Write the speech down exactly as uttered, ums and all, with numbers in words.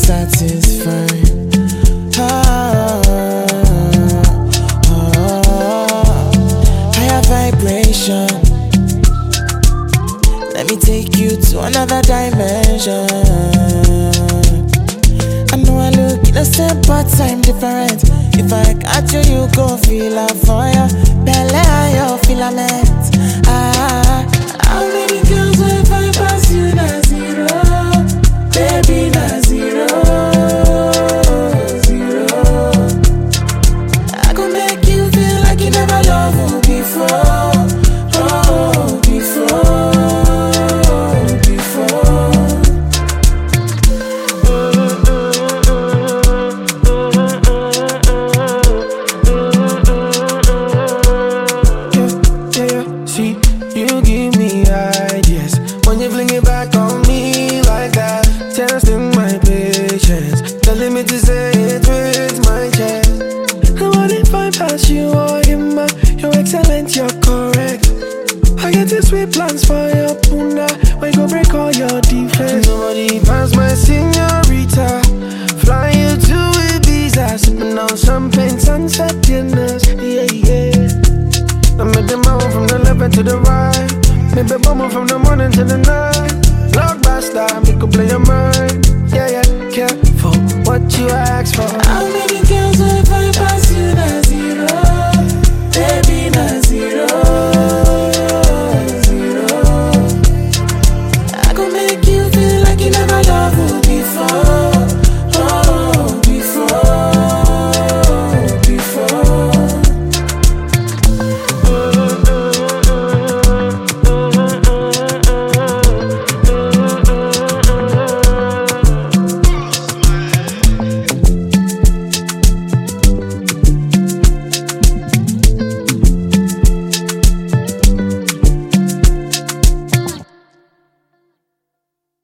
satisfied. Ah, ah, higher vibration. Let me take you to another dimension. I know I look innocent, but I'm different. If I catch you, you go feel a fire. Belle, your filament. Ah, how many girls will if I pass you na zero? Baby, na zero, zero. I could make you feel like you never loved me before. Oh, before. When you fling it back on me like that, testing my patience, telling me to say it with my chest. And what if I pass you or him? You're excellent, you're correct. I get these sweet plans for your puna. We go break all your defense. Nobody pass my señorita. Fly you to Ibiza, sipping on champagne, sunset dinners. Yeah, yeah. I make them out from the left and to the right. Maybe bumble from the morning to the night. Blockbuster, we could play your mind. Yeah, yeah, careful what you ask for. How many